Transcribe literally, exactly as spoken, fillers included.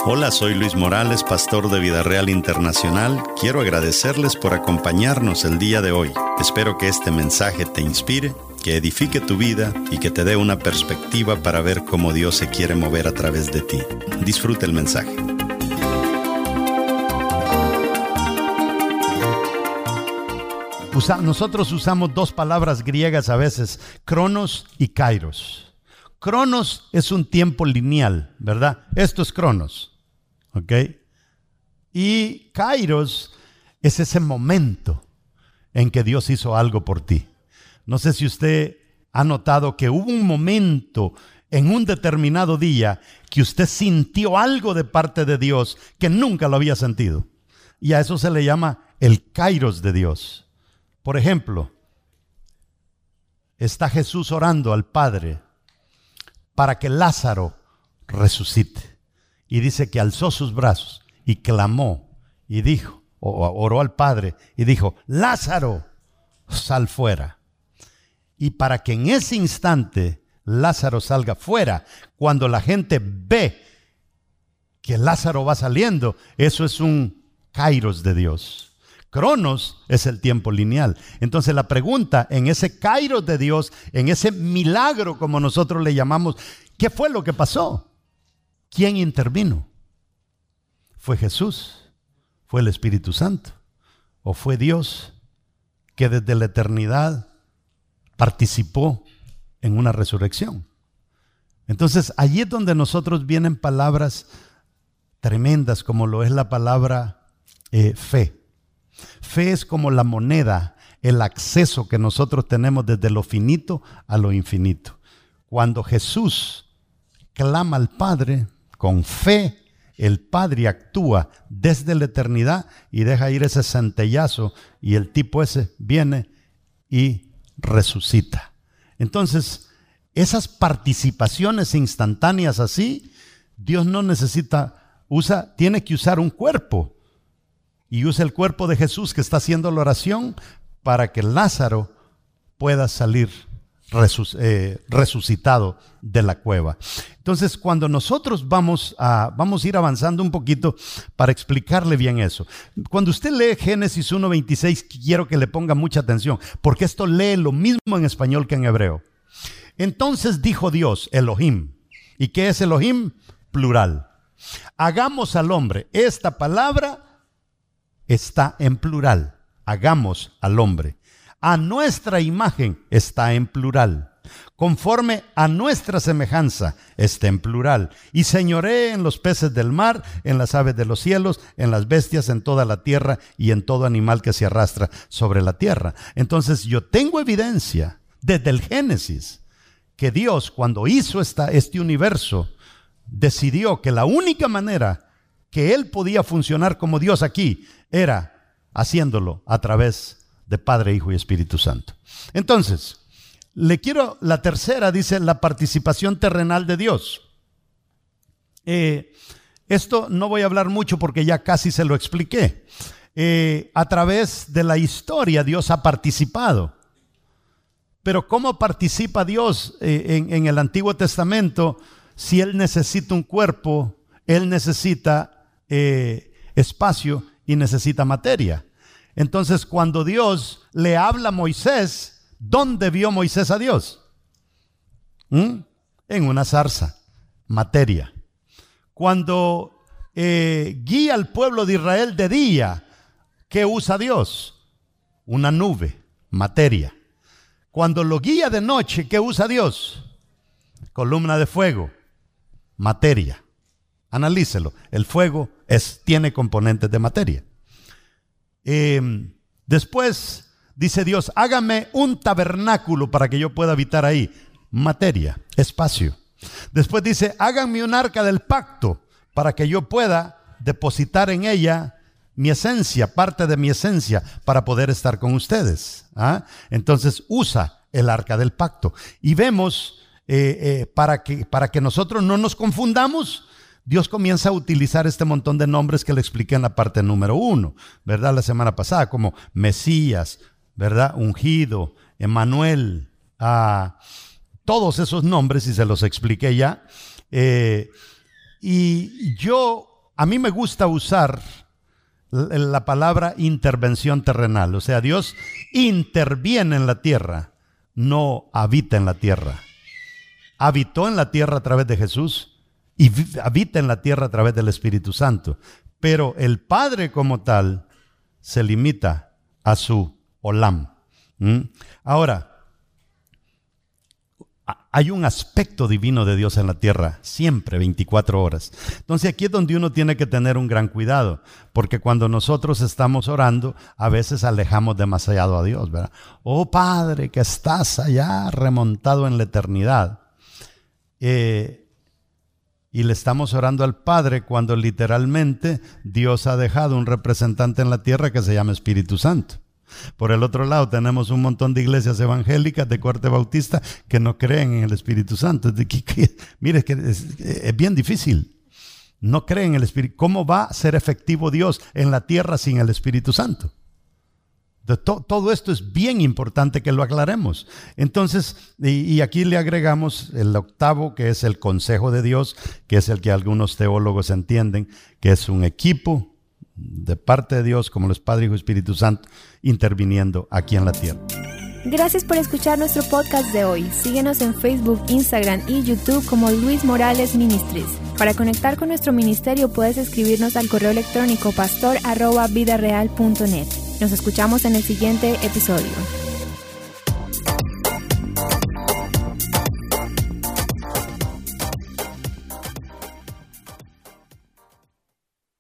Hola, soy Luis Morales, pastor de Vida Real Internacional. Quiero agradecerles por acompañarnos el día de hoy. Espero que este mensaje te inspire, que edifique tu vida y que te dé una perspectiva para ver cómo Dios se quiere mover a través de ti. Disfruta el mensaje. Usa, nosotros usamos dos palabras griegas a veces, cronos y kairos. Cronos es un tiempo lineal, ¿verdad? Esto es cronos. ¿Ok? Y kairos es ese momento en que Dios hizo algo por ti. No sé si usted ha notado que hubo un momento en un determinado día que usted sintió algo de parte de Dios que nunca lo había sentido. Y a eso se le llama el kairos de Dios. Por ejemplo, está Jesús orando al Padre para que Lázaro resucite. Y dice que alzó sus brazos y clamó y dijo, o oró al Padre y dijo, Lázaro, sal fuera. Y para que en ese instante Lázaro salga fuera, cuando la gente ve que Lázaro va saliendo, eso es un kairos de Dios. Cronos es el tiempo lineal. Entonces la pregunta en ese kairos de Dios, en ese milagro como nosotros le llamamos, ¿qué fue lo que pasó? ¿Quién intervino? ¿Fue Jesús? ¿Fue el Espíritu Santo? ¿O fue Dios que desde la eternidad participó en una resurrección? Entonces allí es donde nosotros vienen palabras tremendas como lo es la palabra eh, fe. Fe es como la moneda, el acceso que nosotros tenemos desde lo finito a lo infinito. Cuando Jesús clama al Padre, con fe, el Padre actúa desde la eternidad y deja ir ese centellazo y el tipo ese viene y resucita. Entonces, esas participaciones instantáneas así, Dios no necesita, usa, tiene que usar un cuerpo y usa el cuerpo de Jesús que está haciendo la oración para que Lázaro pueda salir Resus, eh, resucitado de la cueva. Entonces, cuando nosotros vamos a, vamos a ir avanzando un poquito para explicarle bien eso. Cuando usted lee Génesis uno veintiséis, quiero que le ponga mucha atención, porque esto lee lo mismo en español que en hebreo. Entonces dijo Dios, Elohim. ¿Y qué es Elohim? Plural. Hagamos al hombre. Esta palabra está en plural. Hagamos al hombre. A nuestra imagen está en plural. Conforme a nuestra semejanza está en plural. Y señoree en los peces del mar, en las aves de los cielos, en las bestias, en toda la tierra y en todo animal que se arrastra sobre la tierra. Entonces yo tengo evidencia desde el Génesis que Dios, cuando hizo esta, este universo, decidió que la única manera que Él podía funcionar como Dios aquí era haciéndolo a través de de Padre, Hijo y Espíritu Santo. Entonces, le quiero, la tercera dice la participación terrenal de Dios. Eh, esto no voy a hablar mucho porque ya casi se lo expliqué. Eh, a través de la historia Dios ha participado. Pero ¿cómo participa Dios eh, en, en el Antiguo Testamento? Si Él necesita un cuerpo, Él necesita eh, espacio y necesita materia. Entonces, cuando Dios le habla a Moisés, ¿dónde vio Moisés a Dios? ¿Mm? En una zarza, materia. Cuando eh, guía al pueblo de Israel de día, ¿qué usa Dios? Una nube, materia. Cuando lo guía de noche, ¿qué usa Dios? Columna de fuego, materia. Analícelo, el fuego es, tiene componentes de materia. Eh, después dice Dios, hágame un tabernáculo para que yo pueda habitar ahí. Materia, espacio. Después dice, háganme un arca del pacto para que yo pueda depositar en ella mi esencia, parte de mi esencia, para poder estar con ustedes. ¿Ah? Entonces usa el arca del pacto. Y vemos, eh, eh, para que, para que nosotros no nos confundamos, Dios comienza a utilizar este montón de nombres que le expliqué en la parte número uno, ¿verdad? La semana pasada, como Mesías, ¿verdad? Ungido, Emmanuel, ah, todos esos nombres, y se los expliqué ya. Eh, y yo a mí me gusta usar la palabra intervención terrenal. O sea, Dios interviene en la tierra, no habita en la tierra. Habitó en la tierra a través de Jesús y habita en la tierra a través del Espíritu Santo. Pero el Padre como tal se limita a su olam. ¿Mm? Ahora, hay un aspecto divino de Dios en la tierra, siempre, veinticuatro horas. Entonces aquí es donde uno tiene que tener un gran cuidado, porque cuando nosotros estamos orando, a veces alejamos demasiado a Dios, ¿verdad? Oh Padre, que estás allá remontado en la eternidad. Eh, y le estamos orando al Padre cuando literalmente Dios ha dejado un representante en la tierra que se llama Espíritu Santo. Por el otro lado tenemos un montón de iglesias evangélicas de corte bautista que no creen en el Espíritu Santo. Mire, es que es, es bien difícil. No creen en el Espíritu. ¿Cómo va a ser efectivo Dios en la tierra sin el Espíritu Santo? De to, todo esto es bien importante que lo aclaremos. Entonces, y, y aquí le agregamos el octavo, que es el consejo de Dios, que es el que algunos teólogos entienden, que es un equipo de parte de Dios, como los Padre, Hijo y Espíritu Santo, interviniendo aquí en la tierra. Gracias por escuchar nuestro podcast de hoy. Síguenos en Facebook, Instagram y YouTube como Luis Morales Ministries. Para conectar con nuestro ministerio puedes escribirnos al correo electrónico pastor arroba vida real punto net. Nos escuchamos en el siguiente episodio.